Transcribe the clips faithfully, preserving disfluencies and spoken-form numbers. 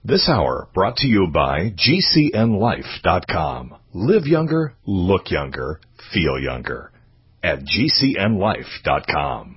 This hour brought to you by G C N Life dot com. Live younger, look younger, feel younger at G C N Life dot com.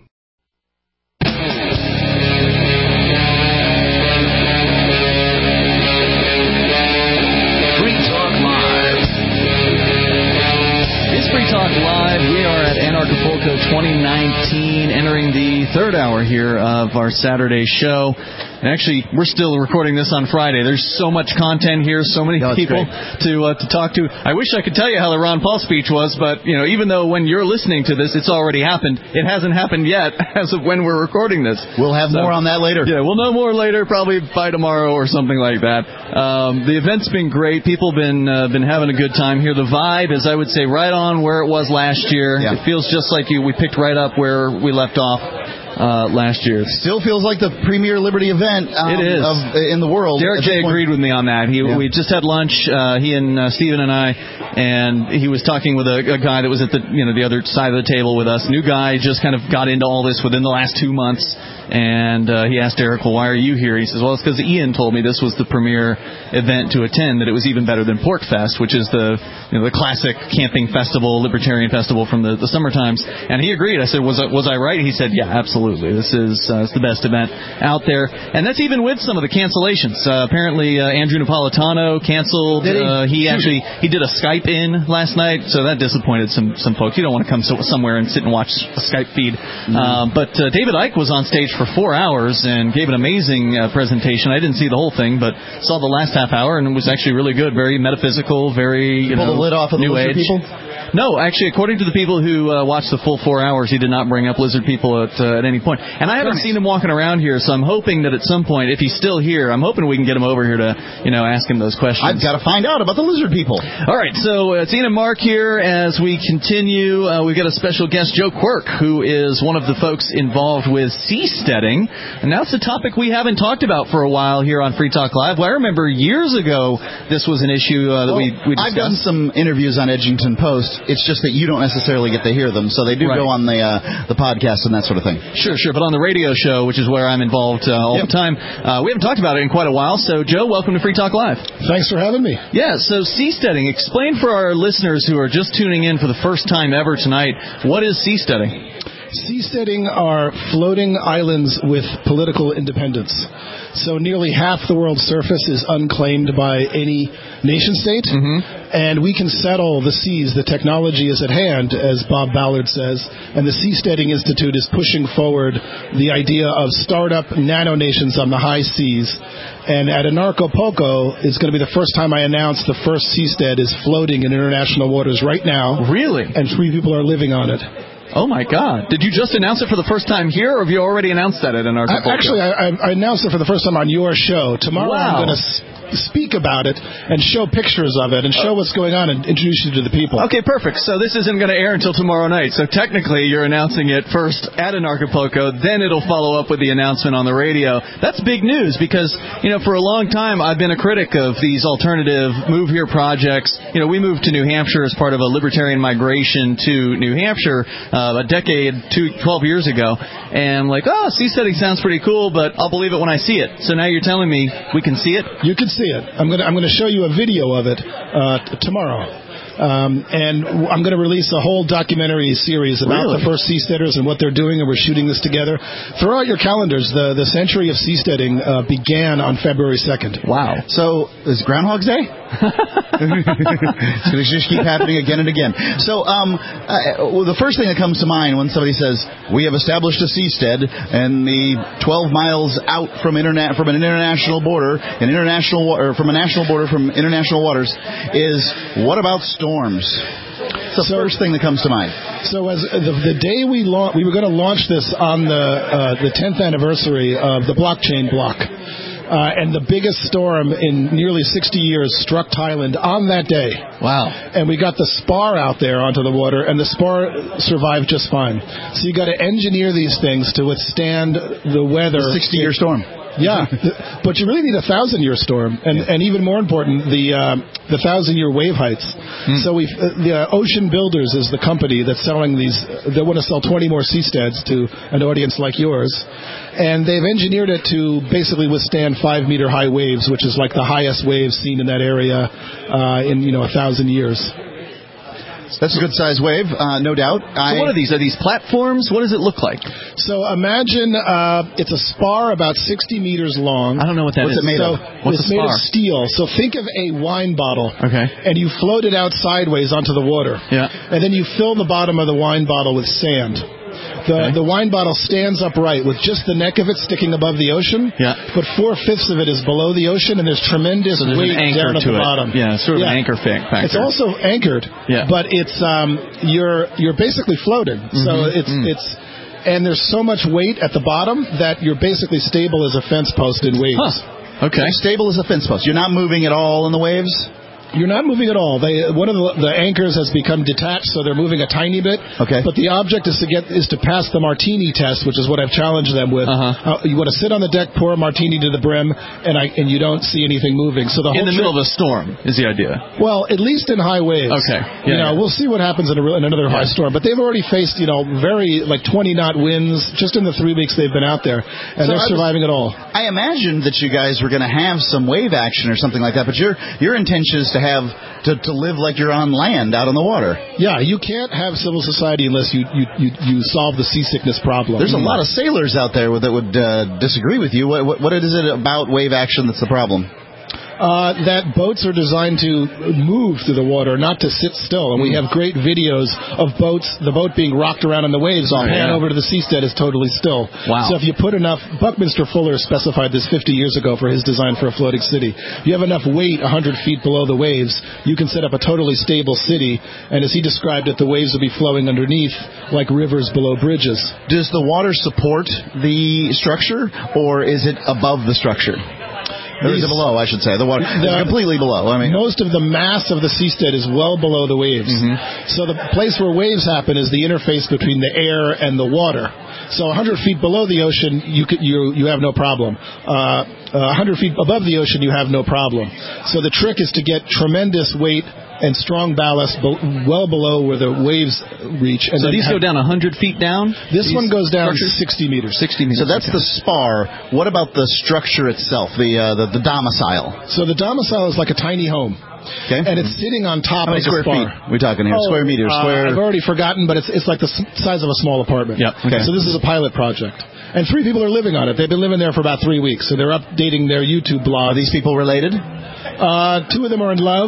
Free Talk Live. We are at Anarchapulco twenty nineteen, entering the third hour here of our Saturday show. And actually, we're still recording this on Friday. There's so much content here, so many no, people to uh, to talk to. I wish I could tell you how the Ron Paul speech was, but you know, even though when you're listening to this, it's already happened. It hasn't happened yet as of when we're recording this. We'll have so, more on that later. Yeah, we'll know more later, probably by tomorrow or something like that. Um, the event's been great. People have been uh, been having a good time here. The vibe is, I would say, right on where it was last year. Yeah. It feels just like you. We picked right up where we left off uh, last year. Still feels like the premier Liberty event um, it is. Of, in the world. Derek J. agreed with me on that. He, yeah. We just had lunch, uh, he and uh, Stephen and I, and he was talking with a, a guy that was at the you know the other side of the table with us. New guy, just kind of got into all this within the last two months. And uh, he asked Eric, well, why are you here? He says, well, it's because Ian told me this was the premier event to attend, that it was even better than PorcFest, which is the you know, the classic camping festival, libertarian festival from the, the summer times. And he agreed. I said, was I, was I right? He said, yeah, absolutely. This is uh, it's the best event out there. And that's even with some of the cancellations. Uh, apparently, uh, Andrew Napolitano canceled. Did he? Uh, he actually he did a Skype in last night, so that disappointed some, some folks. You don't want to come so, somewhere and sit and watch a Skype feed. Mm-hmm. Uh, but uh, David Icke was on stage for for four hours and gave an amazing uh, presentation. I didn't see the whole thing, but saw the last half hour, and it was actually really good. Very metaphysical, very, you Pull know, the lid off of the new age. People? No, actually, according to the people who uh, watched the full four hours, he did not bring up lizard people at uh, at any point. And I haven't nice. seen him walking around here, so I'm hoping that at some point, if he's still here, I'm hoping we can get him over here to, you know, ask him those questions. I've got to find out about the lizard people. All right, so uh, it's Ian and Mark here as we continue. Uh, we've got a special guest, Joe Quirk, who is one of the folks involved with seasteading. And now it's a topic we haven't talked about for a while here on Free Talk Live. Well, I remember years ago this was an issue uh, that well, we, we discussed. I've done some interviews on Edgington Post. It's just that you don't necessarily get to hear them, so they do right. go on the uh, the podcast and that sort of thing. Sure, sure. But on the radio show, which is where I'm involved uh, all yep. the time, uh, we haven't talked about it in quite a while. So, Joe, welcome to Free Talk Live. Thanks for having me. Yeah, so seasteading. Explain for our listeners who are just tuning in for the first time ever tonight, what is seasteading? Seasteading are floating islands with political independence. So nearly half the world's surface is unclaimed by any nation state, mm-hmm. and we can settle the seas. The technology is at hand, as Bob Ballard says, and the Seasteading Institute is pushing forward the idea of startup nano-nations on the high seas. And at Anarchapulco, it's going to be the first time I announce the first seastead is floating in international waters right now. Really? And three people are living on it. Oh, my God. Did you just announce it for the first time here, or have you already announced that at Anarchapulco? Actually, I, I announced it for the first time on your show. Tomorrow wow. I'm going to speak about it and show pictures of it and show what's going on and introduce you to the people. Okay, perfect. So this isn't going to air until tomorrow night. So technically you're announcing it first at Anarchapulco, then it'll follow up with the announcement on the radio. That's big news because, you know, for a long time I've been a critic of these alternative move here projects. You know, we moved to New Hampshire as part of a libertarian migration to New Hampshire uh, a decade, two, twelve years ago. And I'm like, oh, seasteading sounds pretty cool, but I'll believe it when I see it. So now you're telling me we can see it? You can see it. I'm going to I'm going to show you a video of it uh, t- tomorrow. Um, and w- I'm going to release a whole documentary series about really? the first seasteaders and what they're doing, and we're shooting this together. Throw out your calendars. The the century of seasteading uh, began on February second. Wow. So, is Groundhog's Day? It's going to just keep happening again and again. So, um, uh, well, the first thing that comes to mind when somebody says, we have established a seastead, and the twelve miles out from interna- from an international border, an international wa- or from a national border from international waters, is what about storms? It's the so, first thing that comes to mind. So as the, the day we launched, we were going to launch this on the uh, the tenth anniversary of the blockchain block. Uh, and the biggest storm in nearly sixty years struck Thailand on that day. Wow. And we got the spar out there onto the water, and the spar survived just fine. So you got to engineer these things to withstand the weather. The sixty-year storm. Yeah, but you really need a thousand-year storm, and, yeah. and even more important, the uh, the thousand-year wave heights. Mm. So we, uh, the uh, Ocean Builders is the company that's selling these. Uh, they want to sell twenty more Seasteads to an audience like yours, and they've engineered it to basically withstand five-meter high waves, which is like the highest waves seen in that area uh, in you know a thousand years. That's a good-sized wave, uh, no doubt. So I, what are these? Are these platforms? What does it look like? So imagine uh, it's a spar about sixty meters long. I don't know what that What's is. What's it made so of? What's it's a spar? made of steel. So think of a wine bottle. Okay. And you float it out sideways onto the water. Yeah. And then you fill the bottom of the wine bottle with sand. The, okay. the wine bottle stands upright with just the neck of it sticking above the ocean. Yeah. But four-fifths of it is below the ocean, and there's tremendous so there's weight down at the it. bottom. Yeah, sort of yeah. an anchor factor. It's also anchored. Yeah. But it's um you're you're basically floating. Mm-hmm. So it's mm. it's. And there's so much weight at the bottom that you're basically stable as a fence post in waves. Huh. Okay. You're stable as a fence post. You're not moving at all in the waves? You're not moving at all. They, one of the, the anchors has become detached, so they're moving a tiny bit. Okay. But the object is to get is to pass the martini test, which is what I've challenged them with. Uh-huh. Uh, you want to sit on the deck, pour a martini to the brim, and I and you don't see anything moving. So the in whole the middle of a storm is the idea. Well, at least in high waves. Okay. Yeah, you know, yeah. we'll see what happens in, a, in another yeah. high storm. But they've already faced you know very like twenty knot winds just in the three weeks they've been out there, and so they're was, surviving it all. I imagined that you guys were going to have some wave action or something like that, but your your intention is to have to to live like you're on land out on the water. Yeah, you can't have civil society unless you you, you, you solve the seasickness problem. There's a lot of sailors out there that would uh, disagree with you. What, what, what is it about wave action that's the problem? Uh, that boats are designed to move through the water, not to sit still. And we have great videos of boats, the boat being rocked around in the waves. I'll pan yeah. over to the seastead, is totally still. Wow. So if you put enough, Buckminster Fuller specified this fifty years ago for his design for a floating city. If you have enough weight one hundred feet below the waves, you can set up a totally stable city. And as he described it, the waves will be flowing underneath like rivers below bridges. Does the water support the structure, or is it above the structure? Or is it below, I should say. The water is completely below. I mean, most of the mass of the seastead is well below the waves. Mm-hmm. So the place where waves happen is the interface between the air and the water. So one hundred feet below the ocean, you could, you you have no problem. Uh, uh, one hundred feet above the ocean, you have no problem. So the trick is to get tremendous weight and strong ballast be- well below where the waves reach. And so these have, go down one hundred feet down? This these one goes down structures? sixty meters. sixty meters. So that's okay. the spar. What about the structure itself, the, uh, the the domicile? So the domicile is like a tiny home. Okay. And it's sitting on top How many of the square spar. feet we're talking here? Oh, square meters, uh, square... I've already forgotten, but it's it's like the size of a small apartment. Yep. Okay. So this is a pilot project. And three people are living on it. They've been living there for about three weeks, so they're updating their YouTube blog. Are these people related? Uh, two of them are in love.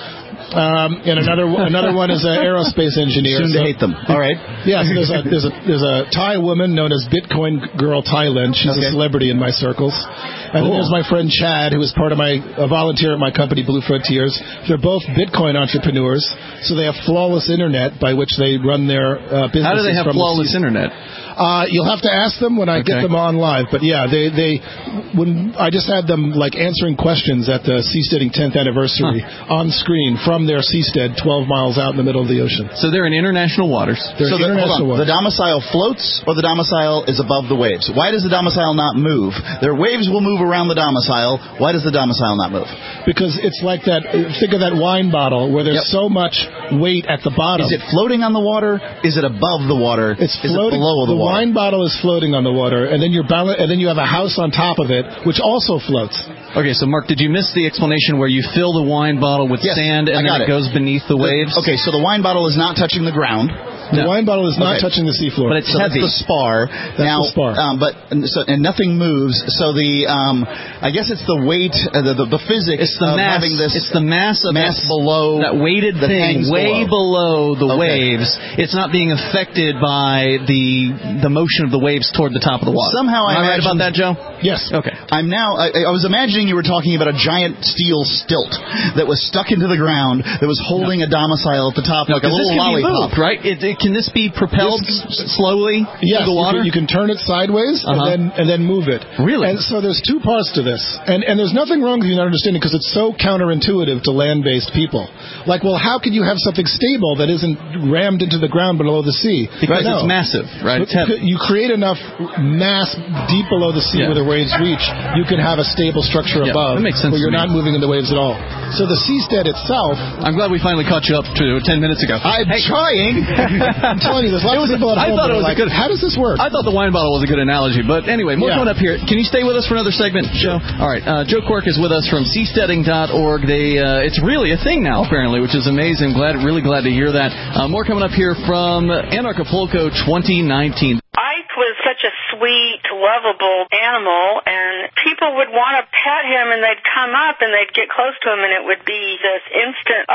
Um, and another another one is an aerospace engineer. Soon so, to hate them. All right. Yeah, so there's a there's a there's a Thai woman known as Bitcoin Girl Thailand. She's okay. a celebrity in my circles. And cool. then there's my friend Chad, who is part of my a volunteer at my company Blue Frontiers. They're both Bitcoin entrepreneurs, so they have flawless internet by which they run their uh, businesses. How do they have from flawless the internet? Uh, you'll have to ask them when I okay. get them on live. But yeah, they, they when I just had them like answering questions at the Seasteading tenth anniversary huh. on screen from their seastead twelve miles out in the middle of the ocean. So they're in international waters. They're so in the, international hold on. waters. The domicile floats or the domicile is above the waves? Why does the domicile not move? Their waves will move around the domicile. Why does the domicile not move? Because it's like that, think of that wine bottle where there's yep. so much weight at the bottom. Is it floating on the water? Is it above the water? It's is floating. It below the, the water? wine bottle is floating on the water, and then you're bal- and then you have a house on top of it, which also floats. Okay, so Mark, did you miss the explanation where you fill the wine bottle with yes, sand and then it, it goes beneath the, the waves? Okay, so the wine bottle is not touching the ground. The no. wine bottle is not okay. touching the seafloor. But it's so heavy. That's the spar. That's now, the spar. Um, but so and nothing moves. So the um, I guess it's the weight, uh, the, the the physics it's the of mass, having this. It's the mass of mass that, below that weighted that thing, way below, below the okay. waves. It's not being affected by the the motion of the waves toward the top of the water. Somehow Am I I right about that, Joe? Yes. Okay. I'm now. I, I was imagining you were talking about a giant steel stilt that was stuck into the ground that was holding no. a domicile at the top no, like a little this can lollipop. Be moved, right? It, it can this be propelled this, slowly yes, through the water? You can, you can turn it sideways uh-huh. and then and then move it. Really? And so there's two parts to this. And and there's nothing wrong with you not understanding because it's so counterintuitive to land-based people. Like, well, how could you have something stable that isn't rammed into the ground below the sea? Because no. it's massive, right? It's you create enough mass deep below the sea yeah. where the waves reach, you can have a stable structure yeah, above that makes sense where you're to not moving in the waves at all. So the seastead itself... I'm glad we finally caught you up to ten minutes ago. I'm hey. trying. I'm telling you, there's lots of people at I home thought it was like, a good, how does this work? I thought the wine bottle was a good analogy. But anyway, more yeah. coming up here. Can you stay with us for another segment, Joe? All right. Uh, Joe Quirk is with us from seasteading dot org. They, uh, it's really a thing now, apparently, which is amazing. Glad, really glad to hear that. Uh, more coming up here from Anarchapulco twenty nineteen. Ike was such a sweet, lovable animal, and people would want to pet him, and they'd come up, and they'd get close to him, and it would be this instant,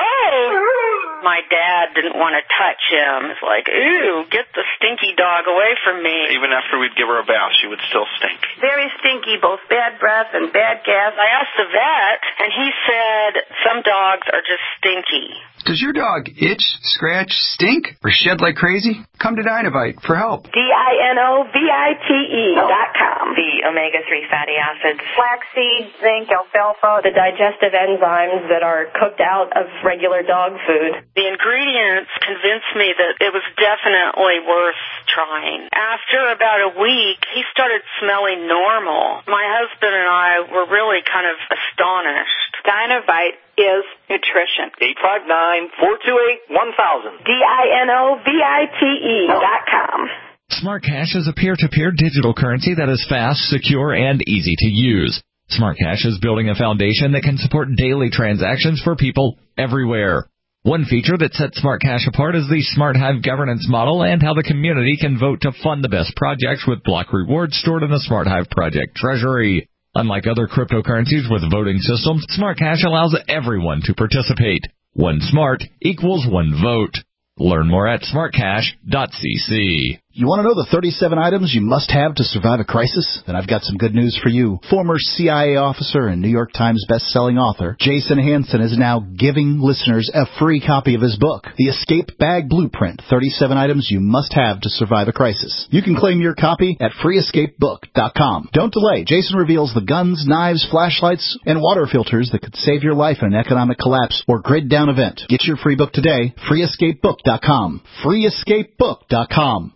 oh! My dad didn't want to touch him. It's like, ooh, get the stinky dog away from me. Even after we'd give her a bath, she would still stink. Very stinky, both bad breath and bad gas. I asked the vet, and he said some dogs are just stinky. Does your dog itch, scratch, stink, or shed like crazy? Come to Dinovite for help. D I N O V I T E dot com. The omega three fatty acids. Flaxseed, zinc, alfalfa, the digestive enzymes that are cooked out of regular dog food. The ingredients convinced me that it was definitely worth trying. After about a week, he started smelling normal. My husband and I were really kind of astonished. Dinovite is nutrition. eight five nine, four two eight, one thousand. D I N O V I T E dot com. SmartCash is a peer-to-peer digital currency that is fast, secure, and easy to use. SmartCash is building a foundation that can support daily transactions for people everywhere. One feature that sets SmartCash apart is the SmartHive governance model and how the community can vote to fund the best projects with block rewards stored in the SmartHive project treasury. Unlike other cryptocurrencies with voting systems, SmartCash allows everyone to participate. One smart equals one vote. Learn more at smart cash dot c c. You want to know the thirty-seven items you must have to survive a crisis? Then I've got some good news for you. Former C I A officer and New York Times best-selling author Jason Hansen is now giving listeners a free copy of his book, The Escape Bag Blueprint, thirty-seven Items You Must Have to Survive a Crisis. You can claim your copy at free escape book dot com. Don't delay. Jason reveals the guns, knives, flashlights, and water filters that could save your life in an economic collapse or grid-down event. Get your free book today, free escape book dot com. free escape book dot com.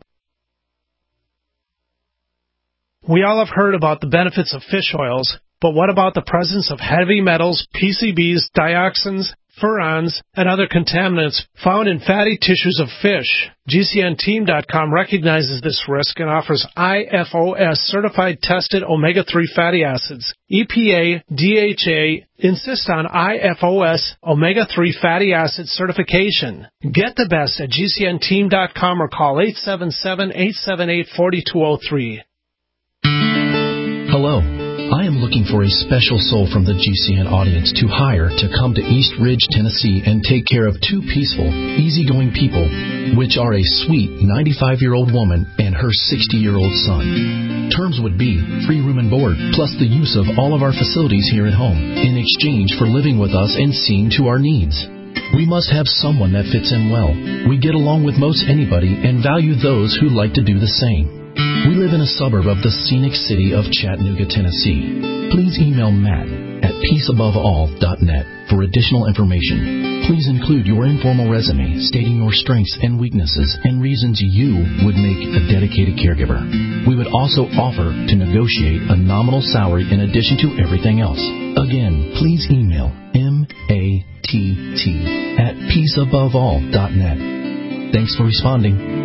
We all have heard about the benefits of fish oils, but what about the presence of heavy metals, P C Bs, dioxins, furans, and other contaminants found in fatty tissues of fish? G C N team dot com recognizes this risk and offers I F O S certified tested omega three fatty acids. E P A, D H A insist on I F O S omega three fatty acid certification. Get the best at G C N team dot com or call eight seven seven, eight seven eight, four two zero three. Hello. I am looking for a special soul from the G C N audience to hire to come to East Ridge, Tennessee and take care of two peaceful, easygoing people, which are a sweet ninety-five-year-old woman and her sixty-year-old son. Terms would be free room and board, plus the use of all of our facilities here at home, in exchange for living with us and seeing to our needs. We must have someone that fits in well. We get along with most anybody and value those who like to do the same. We live in a suburb of the scenic city of Chattanooga, Tennessee. Please email Matt at peace above all dot net for additional information. Please include your informal resume stating your strengths and weaknesses and reasons you would make a dedicated caregiver. We would also offer to negotiate a nominal salary in addition to everything else. Again, please email M A T T at peace above all dot net. Thanks for responding.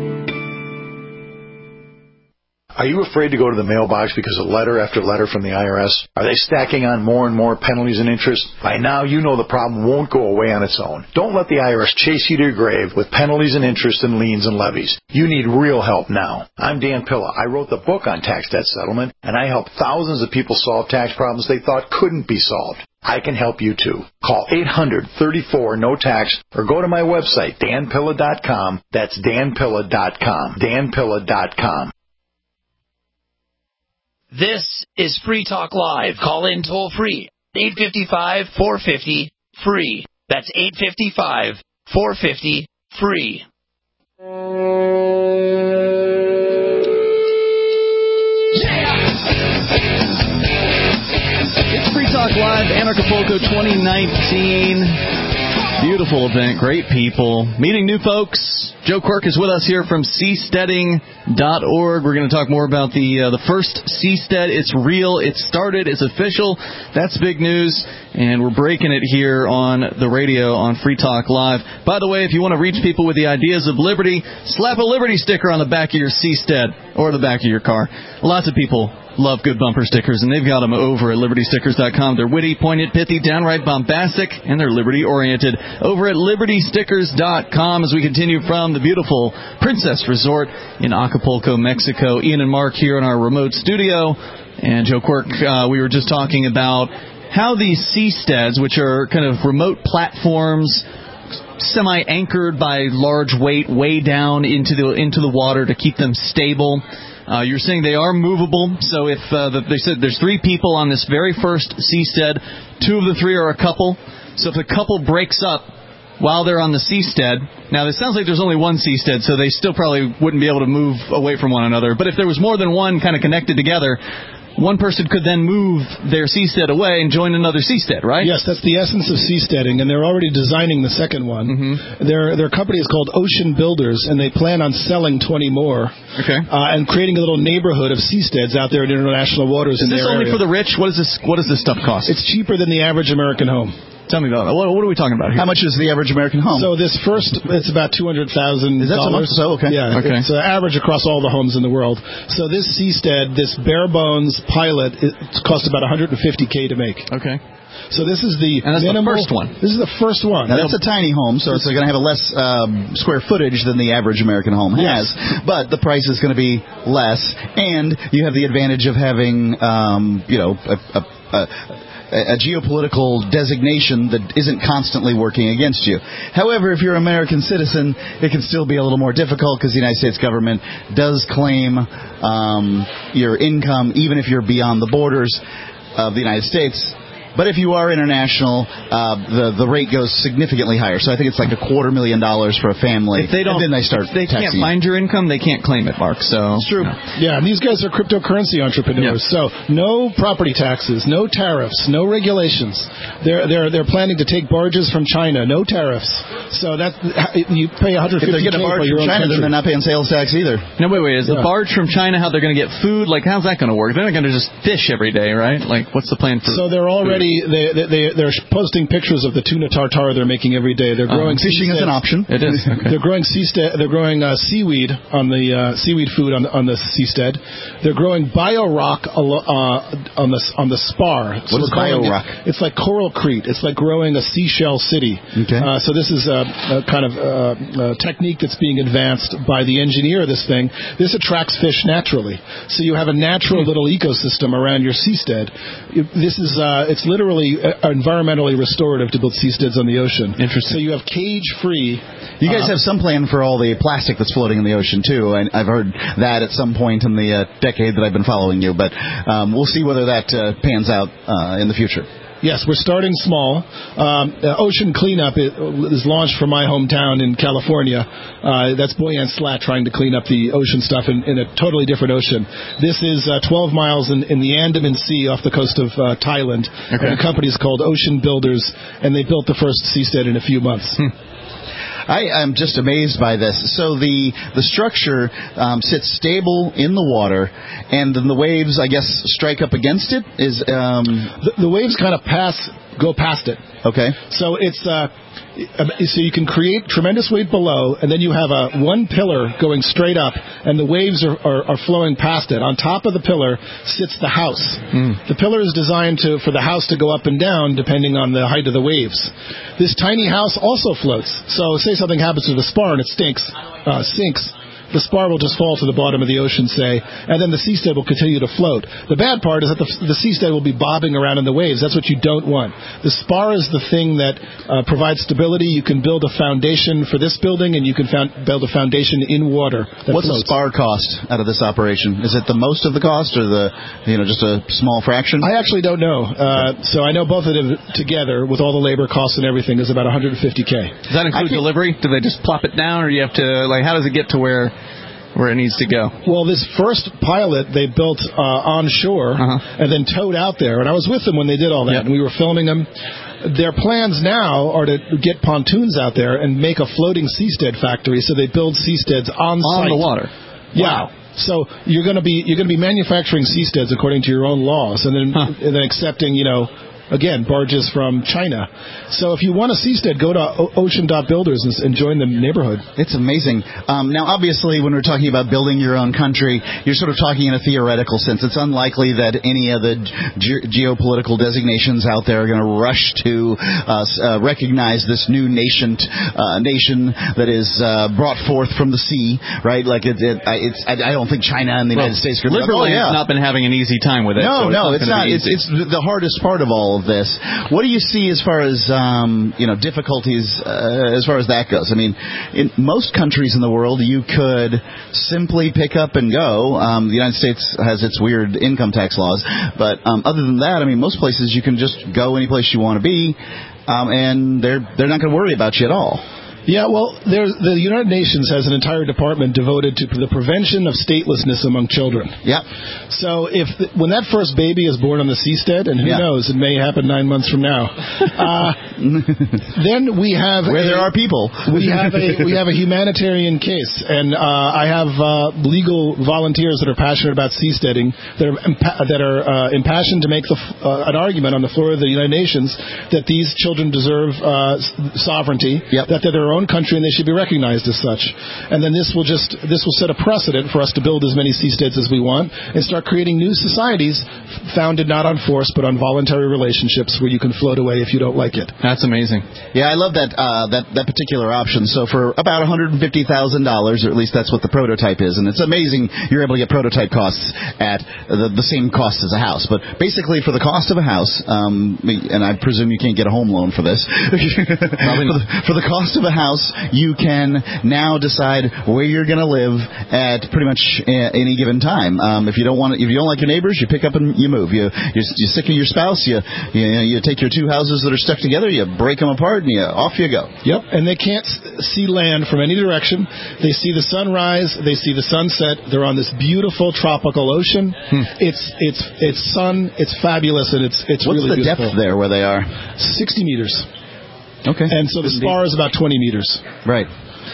Are you afraid to go to the mailbox because of letter after letter from the I R S? Are they stacking on more and more penalties and interest? By now, you know the problem won't go away on its own. Don't let the I R S chase you to your grave with penalties and interest and liens and levies. You need real help now. I'm Dan Pilla. I wrote the book on tax debt settlement, and I helped thousands of people solve tax problems they thought couldn't be solved. I can help you too. Call eight hundred, thirty-four, no tax or go to my website, dan pilla dot com. That's dan pilla dot com. dan pilla dot com. This is Free Talk Live. Call in toll free. eight five five, four five zero, free. That's eight five five, four five zero, free. It's Free Talk Live, Anarchapulco twenty nineteen. Beautiful event, great people, meeting new folks. Joe Quirk is with us here from seasteading dot org. We're going to talk more about the uh, the first Seastead. It's real. It started. It's official. That's big news, and we're breaking it here on the radio on Free Talk Live. By the way, if you want to reach people with the ideas of liberty, slap a Liberty sticker on the back of your Seastead or the back of your car. Lots of people love good bumper stickers, and they've got them over at liberty stickers dot com. They're witty, poignant, pithy, downright bombastic, and they're liberty-oriented. Over at liberty stickers dot com as we continue from the beautiful Princess Resort in Acapulco, Mexico. Ian and Mark here in our remote studio. And Joe Quirk, uh, we were just talking about how these seasteads, which are kind of remote platforms, semi-anchored by large weight way down into the into the water to keep them stable. Uh, you're saying they are movable, so if uh, the, they said there's three people on this very first seastead, two of the three are a couple, so if the couple breaks up while they're on the seastead, now it sounds like there's only one seastead, so they still probably wouldn't be able to move away from one another, but if there was more than one kind of connected together, one person could then move their seastead away and join another seastead, right? Yes, that's the essence of seasteading, and they're already designing the second one. Mm-hmm. Their their company is called Ocean Builders, and they plan on selling twenty more. Okay. Uh, and creating a little neighborhood of seasteads out there in international waters. Is in this their only area. for the rich? What is this? What does this stuff cost? It's cheaper than the average American home. Tell me about it. What, what are we talking about here? How much is the average American home? So this first, it's about two hundred thousand dollars. Is that so much? So, okay. Yeah, okay. It's uh, average across all the homes in the world. So this seastead, this bare bones pilot, it costs about one hundred fifty thousand dollars to make. Okay. So this is the and that's minimal, the first one. This is the first one. Now, that's a tiny home, so it's going to have a less um, square footage than the average American home has. Yes. But the price is going to be less, and you have the advantage of having, um, you know, a, a, a a geopolitical designation that isn't constantly working against you. However, if you're an American citizen, it can still be a little more difficult because the United States government does claim um, your income even if you're beyond the borders of the United States. But if you are international, uh, the the rate goes significantly higher. So I think it's like a quarter million dollars for a family. If they don't, and then they start if they taxing can't find your income, they can't claim it, Mark. So it's true. No. Yeah, and these guys are cryptocurrency entrepreneurs. Yeah. So no property taxes, no tariffs, no regulations. They're they're they're planning to take barges from China, no tariffs. So that you pay one hundred fifty thousand dollars. If they're getting a barge from China, then they're not paying sales tax either. No, wait, wait. Is yeah. the barge from China how they're going to get food? Like, how's that going to work? They're not going to just fish every day, right? Like, what's the plan for? So they're already they they. they They're posting pictures of the tuna tartare they're making every day. They're growing um, fishing seastead. is an option. It is. Okay. They're growing seastead. They're growing uh, seaweed on the uh, seaweed food on the, on the seastead. They're growing bio rock uh, on the on the spar. So what is bio rock? It, it's like coralcrete. It's like growing a seashell city. Okay. Uh, so this is a, a kind of uh, a technique that's being advanced by the engineer of this thing. This attracts fish naturally. So you have a natural little ecosystem around your seastead. This is uh, it's literally environmental. Restorative to build seasteads on the ocean. Interesting. So you have cage-free. You guys uh, have some plan for all the plastic that's floating in the ocean, too. I, I've heard that at some point in the uh, decade that I've been following you, but um, we'll see whether that uh, pans out uh, in the future. Yes, we're starting small. Um, uh, Ocean Cleanup is launched from my hometown in California. Uh, that's Boyan Slat trying to clean up the ocean stuff in, in a totally different ocean. This is uh, twelve miles in, in the Andaman Sea off the coast of uh, Thailand. Okay. And the company is called Ocean Builders, and they built the first seastead in a few months. Hmm. I am just amazed by this. So the the structure um, sits stable in the water, and then the waves, I guess, strike up against it. Is um... the, the waves kind of pass, go past it. Okay. So it's uh, so you can create tremendous weight below, and then you have a one pillar going straight up, and the waves are, are, are flowing past it. On top of the pillar sits the house. Mm. The pillar is designed to for the house to go up and down depending on the height of the waves. This tiny house also floats. So say something happens to the spar and it stinks, uh, sinks. the spar will just fall to the bottom of the ocean, say, and then the seastead will continue to float. The bad part is that the, the seastead will be bobbing around in the waves. That's what you don't want. The spar is the thing that uh, provides stability. You can build a foundation for this building, and you can found, build a foundation in water. What's floats. the spar cost out of this operation? Is it the most of the cost, or the you know just a small fraction? I actually don't know. Uh, so I know both of them together, with all the labor costs and everything, is about one hundred fifty K. Does that include delivery? Do they just plop it down, or do you have to, like, how does it get to where where it needs to go? Well, this first pilot they built uh, onshore uh-huh. and then towed out there, and I was with them when they did all that, yep. and we were filming them. Their plans now are to get pontoons out there and make a floating seastead factory, so they build seasteads on on site. the water. Yeah. Wow. So you're going to be you're going to be manufacturing seasteads according to your own laws, and then huh. and then accepting, you know, again, barges from China. So if you want a seastead, go to ocean dot builders and join the neighborhood. It's amazing. Um, now, obviously, when we're talking about building your own country, you're sort of talking in a theoretical sense. It's unlikely that any of the ge- geopolitical designations out there are going to rush to uh, uh, recognize this new nation uh, nation that is uh, brought forth from the sea, right? Like it, it, it's. I, I don't think China and the well, United States are going to. Liberally, oh, yeah. have not been having an easy time with it. No, so no, it's not. It's, it's it's the hardest part of all of this. What do you see as far as um, you know difficulties uh, as far as that goes? I mean, in most countries in the world, you could simply pick up and go. Um, the United States has its weird income tax laws, but um, other than that, I mean, most places you can just go any place you want to be, um, and they're they're not going to worry about you at all. Yeah, well, there's, the United Nations has an entire department devoted to the prevention of statelessness among children. Yeah. So if the, when that first baby is born on the seastead, and who yeah. knows, it may happen nine months from now, uh, then we have where a, there are people, we have a we have a humanitarian case, and uh, I have uh, legal volunteers that are passionate about seasteading, that are impa- that are uh, impassioned to make the, uh, an argument on the floor of the United Nations that these children deserve uh, sovereignty, yep. that they're their own country and they should be recognized as such. And then this will just this will set a precedent for us to build as many seasteads as we want and start creating new societies founded not on force but on voluntary relationships where you can float away if you don't like it. That's amazing. Yeah, I love that uh, that that particular option. So for about one hundred fifty thousand dollars, or at least that's what the prototype is, and it's amazing you're able to get prototype costs at the, the same cost as a house. But basically, for the cost of a house, um, and I presume you can't get a home loan for this. Probably not. For the, for the cost of a house, you can now decide where you're going to live at pretty much any given time. Um, if you don't want, if you don't like your neighbors, you pick up and you move. You you're, you're sick of your spouse, you, you you take your two houses that are stuck together, you break them apart, and you off you go. Yep, and they can't see land from any direction. They see the sunrise, they see the sunset. They're on this beautiful tropical ocean. Hmm. It's it's it's sun. It's fabulous, and it's it's What's really the beautiful. depth there where they are? Sixty meters. Okay. And so the spar is about twenty meters. Right.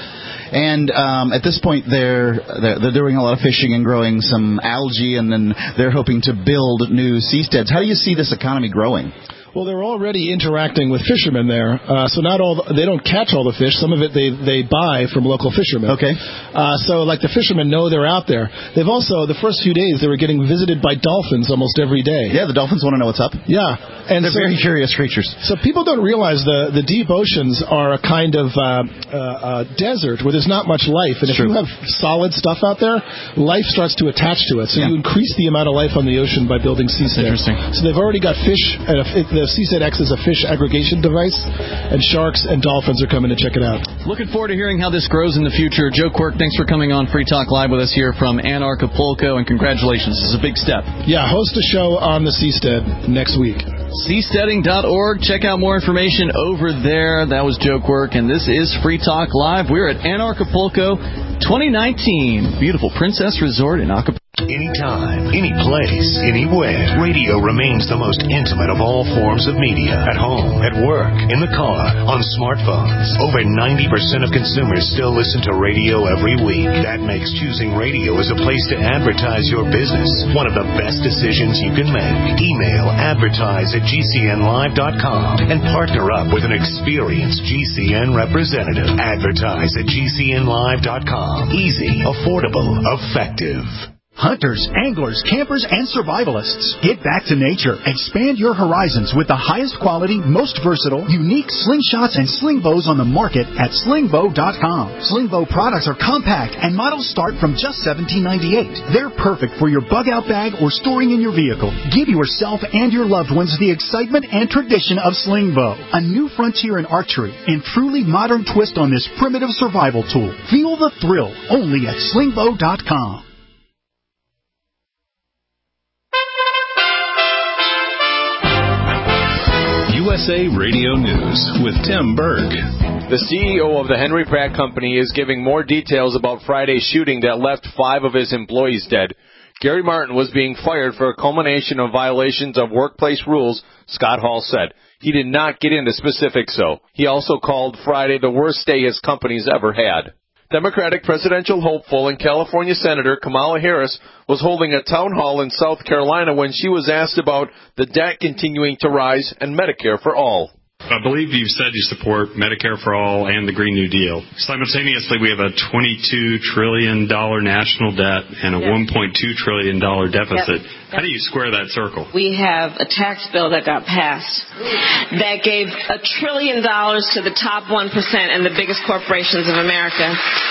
And um, at this point, they're, they're they're doing a lot of fishing and growing some algae, and then they're hoping to build new seasteads. How do you see this economy growing? Well, they're already interacting with fishermen there, uh, so not all the, they don't catch all the fish. Some of it they they buy from local fishermen. Okay. Uh, so like the fishermen know they're out there. They've also the first few days they were getting visited by dolphins almost every day. Yeah, the dolphins want to know what's up. Yeah, and they're so, very curious creatures. So people don't realize the the deep oceans are a kind of uh, uh, uh, desert where there's not much life, and if True. you have solid stuff out there, life starts to attach to it. So yeah. you increase the amount of life on the ocean by building seasteads. Interesting. So they've already got fish. Uh, the Seastead X is a fish aggregation device, and sharks and dolphins are coming to check it out. Looking forward to hearing how this grows in the future. Joe Quirk, thanks for coming on Free Talk Live with us here from Anarchapulco, and congratulations. This is a big step. Yeah, host a show on the Seastead next week. Seasteading dot org. Check out more information over there. That was Joe Quirk, and this is Free Talk Live. We're at Anarchapulco twenty nineteen. Beautiful Princess Resort in Acapulco. Anytime, any place, anywhere, radio remains the most intimate of all forms of media. At home, at work, in the car, on smartphones. Over ninety percent of consumers still listen to radio every week. That makes choosing radio as a place to advertise your business one of the best decisions you can make. Email advertise at G C N live dot com and partner up with an experienced G C N representative. Advertise at G C N live dot com. Easy, affordable, effective. Hunters, anglers, campers, and survivalists. Get back to nature. Expand your horizons with the highest quality, most versatile, unique slingshots and sling bows on the market at sling bow dot com. Sling bow products are compact and models start from just seventeen ninety-eight. They're perfect for your bug out bag or storing in your vehicle. Give yourself and your loved ones the excitement and tradition of sling bow. A new frontier in archery and truly modern twist on this primitive survival tool. Feel the thrill only at sling bow dot com. U S A Radio News with Tim Berg. The C E O of the Henry Pratt Company is giving more details about Friday's shooting that left five of his employees dead. Gary Martin was being fired for a culmination of violations of workplace rules, Scott Hall said. He did not get into specifics, though. He also called Friday the worst day his company's ever had. Democratic presidential hopeful and California Senator Kamala Harris was holding a town hall in South Carolina when she was asked about the debt continuing to rise and Medicare for all. I believe you've said you support Medicare for All and the Green New Deal. Simultaneously, we have a twenty-two trillion dollars national debt and a yep. one point two trillion dollars deficit. Yep. How do you square that circle? We have a tax bill that got passed that gave a trillion dollars to the top one percent and the biggest corporations of America.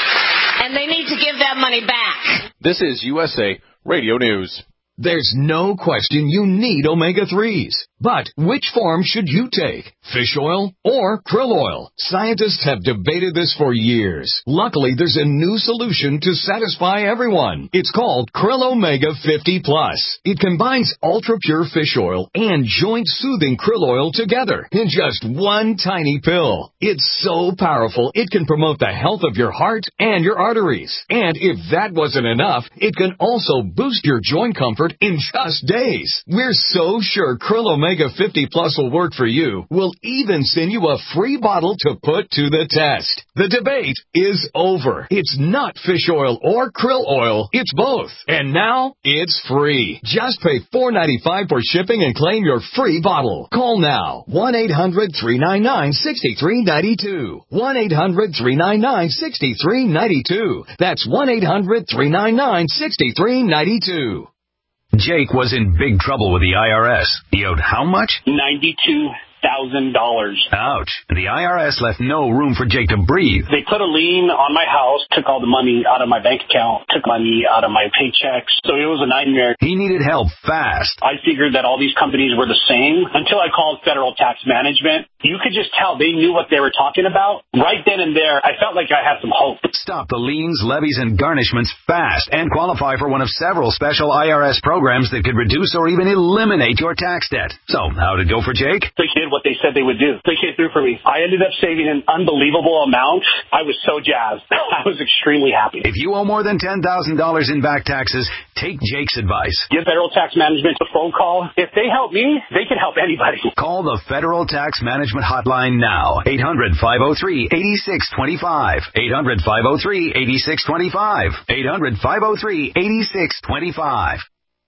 And they need to give that money back. This is U S A Radio News. There's no question you need omega threes. But which form should you take? Fish oil or krill oil? Scientists have debated this for years. Luckily, there's a new solution to satisfy everyone. It's called Krill Omega fifty plus. It combines ultra-pure fish oil and joint-soothing krill oil together in just one tiny pill. It's so powerful, it can promote the health of your heart and your arteries. And if that wasn't enough, it can also boost your joint comfort in just days. We're so sure Krill Omega fifty plus will work for you. We'll even send you a free bottle to put to the test. The debate is over. It's not fish oil or krill oil. It's both. And now it's free. Just pay four dollars and ninety-five cents for shipping and claim your free bottle. Call now. one eight hundred three nine nine six three nine two. one eight hundred three nine nine six three nine two. That's one eight hundred three nine nine six three nine two. Jake was in big trouble with the I R S. He owed how much? ninety-two thousand dollars. Ouch. The I R S left no room for Jake to breathe. They put a lien on my house, took all the money out of my bank account, took money out of my paychecks. So it was a nightmare. He needed help fast. I figured that all these companies were the same until I called Federal Tax Management. You could just tell they knew what they were talking about. Right then and there, I felt like I had some hope. Stop the liens, levies, and garnishments fast and qualify for one of several special I R S programs that could reduce or even eliminate your tax debt. So, how'd it go for Jake? They did what they said they would do. They came through for me. I ended up saving an unbelievable amount. I was so jazzed. I was extremely happy. If you owe more than ten thousand dollars in back taxes, take Jake's advice. Give Federal Tax Management a phone call. If they help me, they can help anybody. Call the Federal Tax Management Hotline now. eight hundred five oh three eight six two five. eight hundred five oh three eight six two five. eight hundred five oh three eight six two five.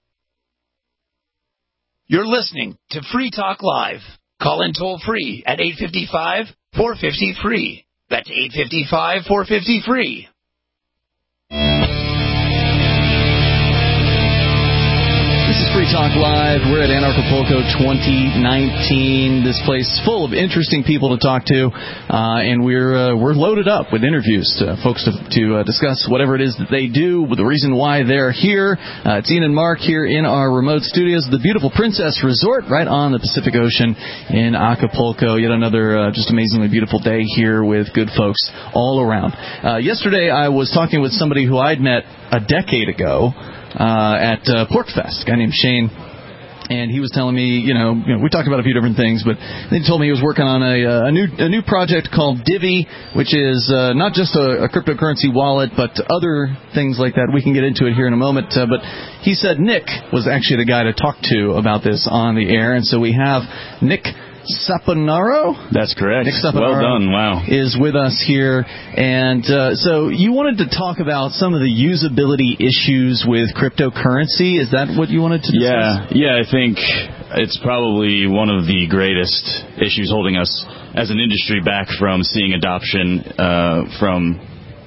You're listening to Free Talk Live. Call in toll free at eight five five, four five zero, free. That's eight five five, four five zero, free. This is Free Talk Live. We're at Anarchapulco twenty nineteen. This place is full of interesting people to talk to, uh, and we're uh, we're loaded up with interviews, uh, folks to, to uh, discuss whatever it is that they do, with the reason why they're here. Uh, it's Ian and Mark here in our remote studios at the beautiful Princess Resort right on the Pacific Ocean in Acapulco. Yet another uh, just amazingly beautiful day here with good folks all around. Uh, yesterday I was talking with somebody who I'd met a decade ago. Uh, at uh, PorkFest, a guy named Shane, and he was telling me, you know, you know, we talked about a few different things, but he told me he was working on a, a new a new project called Divvy, which is uh, not just a, a cryptocurrency wallet, but other things like that. We can get into it here in a moment, uh, but he said Nick was actually the guy to talk to about this on the air, and so we have Nick Saponaro? That's correct. Nick Saponaro well done. Wow. Is with us here. And uh, so you wanted to talk about some of the usability issues with cryptocurrency. Is that what you wanted to discuss? Yeah. Yeah, I think it's probably one of the greatest issues holding us as an industry back from seeing adoption uh, from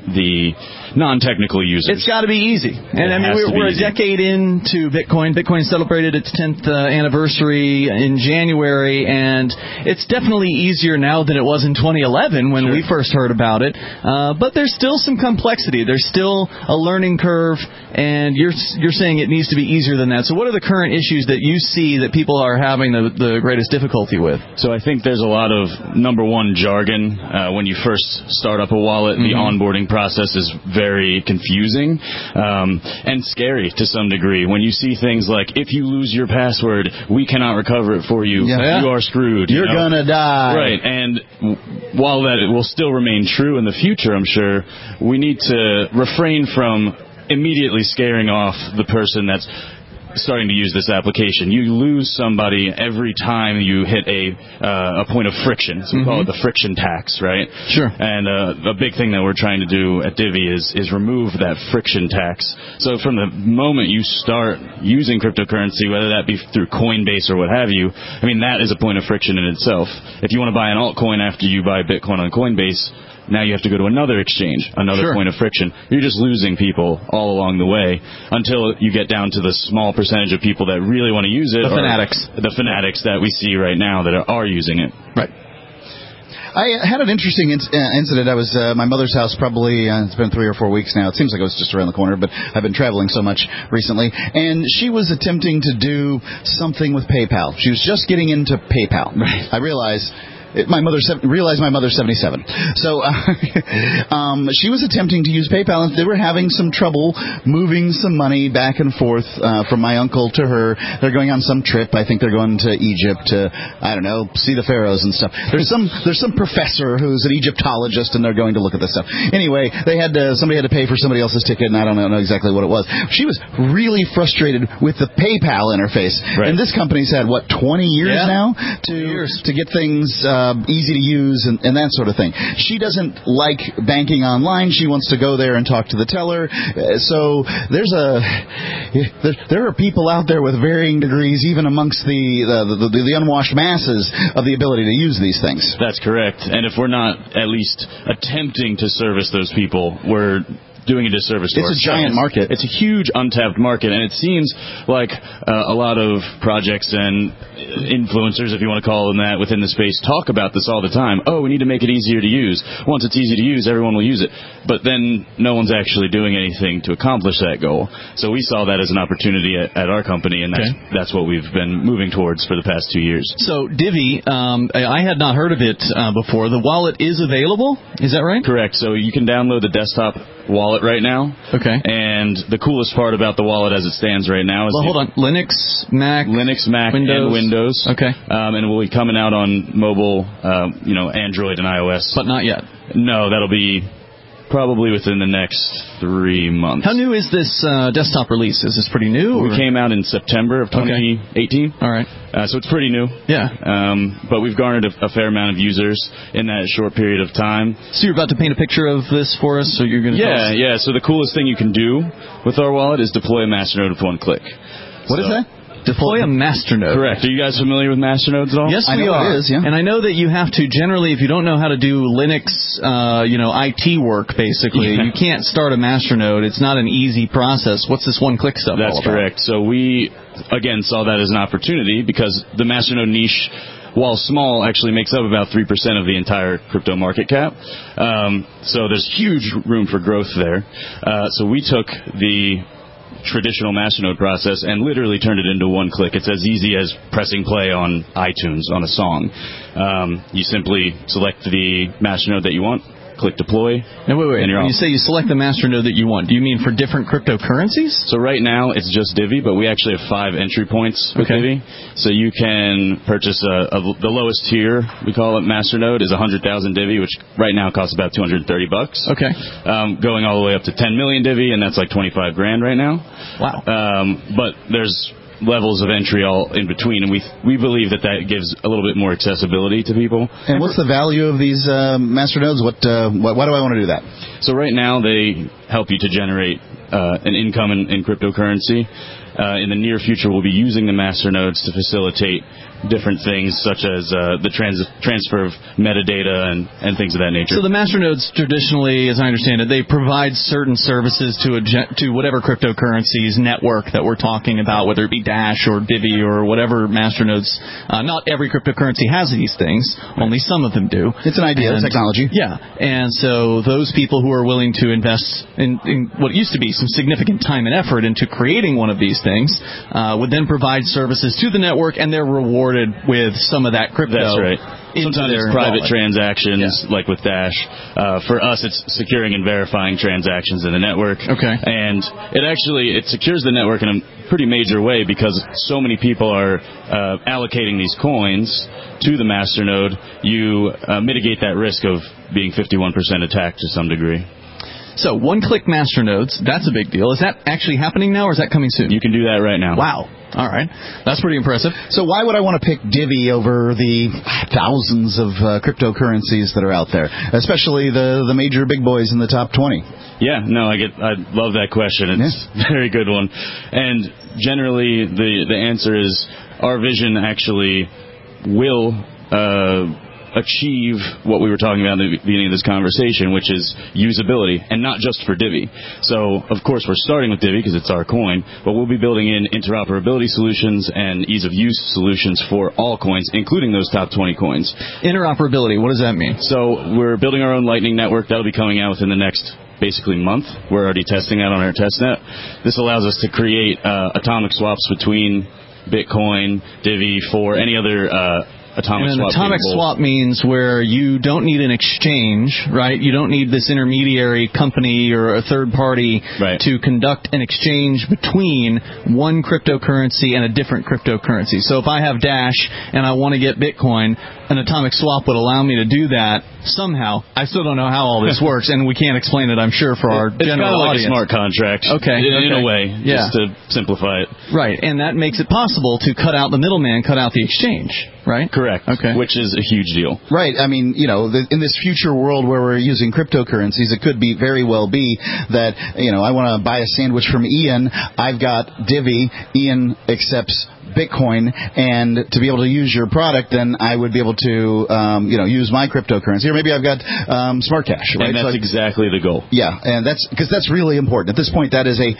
the non-technical users. It's got to be easy. And It I mean, has we're, to be we're a easy. decade into Bitcoin. Bitcoin celebrated its tenth uh, anniversary in January, and it's definitely easier now than it was in twenty eleven when Sure. we first heard about it. Uh, but there's still some complexity. There's still a learning curve, and you're you're saying it needs to be easier than that. So what are the current issues that you see that people are having the, the greatest difficulty with? So I think there's a lot of, number one, jargon. Uh, when you first start up a wallet, Mm-hmm. the onboarding process is very confusing um, and scary to some degree. When you see things like, if you lose your password, we cannot recover it for you. Yeah. You are screwed. you You're know? gonna die. Right, and w- while that will still remain true in the future, I'm sure, we need to refrain from immediately scaring off the person that's starting to use this application. You lose somebody every time you hit a uh, a point of friction. So we call it the friction tax, right? Sure. And uh, a big thing that we're trying to do at Divvy is is remove that friction tax. So from the moment you start using cryptocurrency, whether that be through Coinbase or what have you, I mean, that is a point of friction in itself. If you want to buy an altcoin after you buy Bitcoin on Coinbase, now you have to go to another exchange, another Sure. point of friction. You're just losing people all along the way until you get down to the small percentage of people that really want to use it. The or fanatics. The fanatics that we see right now that are, are using it. Right. I had an interesting in- uh, incident. I was uh, at my mother's house probably, uh, it's been three or four weeks now. It seems like it was just around the corner, but I've been traveling so much recently. And she was attempting to do something with PayPal. She was just getting into PayPal. Right. I realize... It, my mother realized my mother's seventy-seven. So uh, um, she was attempting to use PayPal, and they were having some trouble moving some money back and forth uh, from my uncle to her. They're going on some trip. I think they're going to Egypt to, I don't know, see the pharaohs and stuff. There's some there's some professor who's an Egyptologist, and they're going to look at this stuff. Anyway, they had to, somebody had to pay for somebody else's ticket, and I don't know, know exactly what it was. She was really frustrated with the PayPal interface. Right. And this company's had, what, twenty years Yeah. now to, years. to get things... Uh, Uh, easy to use and, and that sort of thing. She doesn't like banking online. She wants to go there and talk to the teller. Uh, so there's a there, there are people out there with varying degrees, even amongst the the, the the unwashed masses, of the ability to use these things. That's correct. And if we're not at least attempting to service those people, we're doing a disservice to It's a ourselves. giant market. It's a huge untapped market, and it seems like uh, a lot of projects and influencers, if you want to call them that, within the space talk about this all the time. Oh, we need to make it easier to use. Once it's easy to use, everyone will use it. But then no one's actually doing anything to accomplish that goal. So we saw that as an opportunity at, at our company, and that's, Okay. that's what we've been moving towards for the past two years. So Divvy, um, I I had not heard of it uh, before. The wallet is available. Is that right? Correct. So you can download the desktop wallet right now. Okay. And the coolest part about the wallet as it stands right now is Well, hold on. Linux, Mac, Linux, Mac, Windows. and Windows. Okay. Um, and it will be coming out on mobile, um, you know, Android and iOS. But not yet. No, that'll be probably within the next three months. How new is this uh, desktop release? Is this pretty new? We or? came out in September of twenty eighteen. All right. Uh, so it's pretty new. Yeah. Um, but we've garnered a, a fair amount of users in that short period of time. So you're about to paint a picture of this for us? So you're going to Yeah, yeah. So the coolest thing you can do with our wallet is deploy a masternode with one click. What so, is that? Deploy a masternode. Correct. Are you guys familiar with masternodes at all? Yes, I we know are. it is, yeah. And I know that you have to generally, if you don't know how to do Linux, uh, you know, I T work, basically, Yeah. you can't start a masternode. It's not an easy process. What's this one-click stuff That's all about? correct. So we, again, saw that as an opportunity because the masternode niche, while small, actually makes up about three percent of the entire crypto market cap. Um, so there's huge room for growth there. Uh, so we took the traditional masternode process and literally turned it into one click. It's as easy as pressing play on iTunes on a song. Um, you simply select the masternode that you want, click deploy. Now, wait, wait. And you're When off. you say you select the masternode that you want, do you mean for different cryptocurrencies? So right now it's just Divvy, but we actually have five entry points with Okay. Divvy. So you can purchase a, a, the lowest tier, we call it masternode, is one hundred thousand Divvy, which right now costs about two hundred thirty bucks. Okay. Um, going all the way up to ten million Divvy, and that's like twenty-five grand right now. Wow. Um, but there's levels of entry all in between, and we we believe that that gives a little bit more accessibility to people. And what's the value of these uh, masternodes? What, uh, why, why do I want to do that? So right now they help you to generate uh, an income in, in cryptocurrency. Uh, in the near future, we'll be using the masternodes to facilitate different things such as uh, the trans- transfer of metadata and, and things of that nature. So the masternodes traditionally, as I understand it, they provide certain services to a ge- to whatever cryptocurrencies network that we're talking about, whether it be Dash or Divi or whatever masternodes. Uh, not every cryptocurrency has these things. Only some of them do. It's an idea, and, technology. Yeah. And so those people who are willing to invest in, in what used to be some significant time and effort into creating one of these things uh, would then provide services to the network, and they're rewarded with some of that crypto. That's right. Sometimes it's private wallet. transactions, yeah. like with Dash. Uh, for us, it's securing and verifying transactions in the network. Okay. And it actually it secures the network in a pretty major way because so many people are uh, allocating these coins to the masternode. You uh, mitigate that risk of being fifty-one percent attacked to some degree. So one-click masternodes, that's a big deal. Is that actually happening now, or is that coming soon? You can do that right now. Wow. All right. That's pretty impressive. So why would I want to pick Divi over the thousands of uh, cryptocurrencies that are out there, especially the, the major big boys in the top twenty? Yeah, no, I get. I love that question. It's yeah. a very good one. And generally, the, the answer is our vision actually will uh, achieve what we were talking about at the beginning of this conversation, which is usability, and not just for Divi. So, of course, we're starting with Divi because it's our coin, but we'll be building in interoperability solutions and ease-of-use solutions for all coins, including those top twenty coins. Interoperability, what does that mean? So, we're building our own Lightning Network. That'll be coming out within the next basically month. We're already testing that on our testnet. This allows us to create uh, atomic swaps between Bitcoin, Divi, for any other uh Atomic and swap. An atomic swap means where you don't need an exchange, right? You don't need this intermediary company or a third party right. to conduct an exchange between one cryptocurrency and a different cryptocurrency. So if I have Dash and I want to get Bitcoin, an atomic swap would allow me to do that somehow. I still don't know how all this works, and we can't explain it, I'm sure, for our it's general kind of audience. Like a smart contract. Okay. In, okay. in a way, yeah. just to simplify it. Right, and that makes it possible to cut out the middleman, cut out the exchange, right? Correct. Okay. Which is a huge deal. Right. I mean, you know, the, in this future world where we're using cryptocurrencies, it could be very well be that, you know, I want to buy a sandwich from Ian. I've got Divi. Ian accepts Bitcoin, and to be able to use your product, then I would be able to, um, you know, use my cryptocurrency, or maybe I've got um, Smart Cash. Right? And that's so, exactly the goal. Yeah, and that's because that's really important. At this point, that is a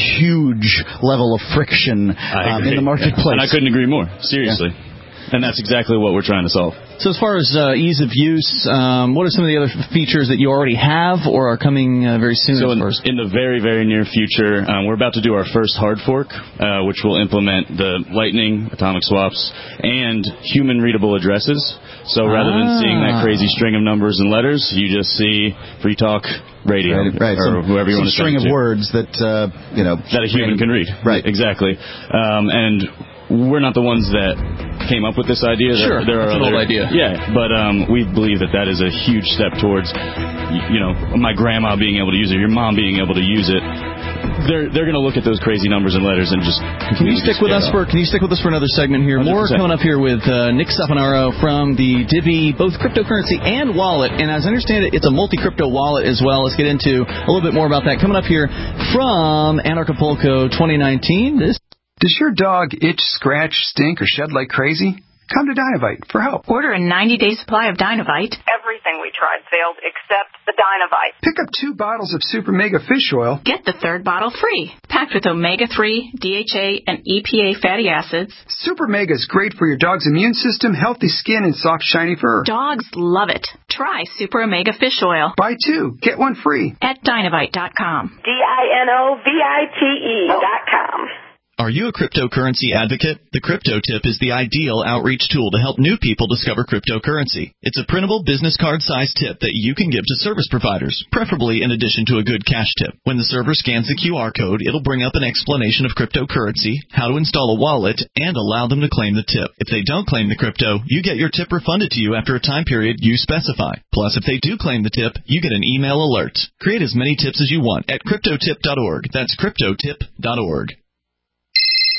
huge level of friction um, in the marketplace. And I couldn't agree more. Seriously. Yeah. And that's exactly what we're trying to solve. So as far as uh, ease of use, um, what are some of the other features that you already have or are coming uh, very soon? So in, in the very, very near future, um, we're about to do our first hard fork, uh, which will implement the Lightning, atomic swaps, and human-readable addresses. So rather ah. than seeing that crazy string of numbers and letters, you just see Free Talk Radio, right, right. or some, whoever you want to string of to. words that uh, you know that a human can read. Right, exactly, um, and. We're not the ones that came up with this idea. Sure, there, there are that's other, an old idea. Yeah, but um, we believe that that is a huge step towards, you know, my grandma being able to use it, your mom being able to use it. They're they're going to look at those crazy numbers and letters and just. Can you stick with us off. for? Can you stick with us for another segment here? one hundred percent. More coming up here with uh, Nick Saponaro from the Divi, both cryptocurrency and wallet. And as I understand it, it's a multi-crypto wallet as well. Let's get into a little bit more about that coming up here from Anarchapulco twenty nineteen. This. Does your dog itch, scratch, stink, or shed like crazy? Come to Dynovite for help. Order a ninety-day supply of Dynovite. Everything we tried failed except the Dynovite. Pick up two bottles of Super Mega Fish Oil. Get the third bottle free. Packed with omega three, D H A, and E P A fatty acids. Super Mega is great for your dog's immune system, healthy skin, and soft, shiny fur. Dogs love it. Try Super Omega Fish Oil. Buy two, get one free. At Dynovite dot com. D I N O V I T E dot com. Are you a cryptocurrency advocate? The Crypto Tip is the ideal outreach tool to help new people discover cryptocurrency. It's a printable business card-sized tip that you can give to service providers, preferably in addition to a good cash tip. When the server scans the Q R code, it'll bring up an explanation of cryptocurrency, how to install a wallet, and allow them to claim the tip. If they don't claim the crypto, you get your tip refunded to you after a time period you specify. Plus, if they do claim the tip, you get an email alert. Create as many tips as you want at crypto tip dot org. That's crypto tip dot org.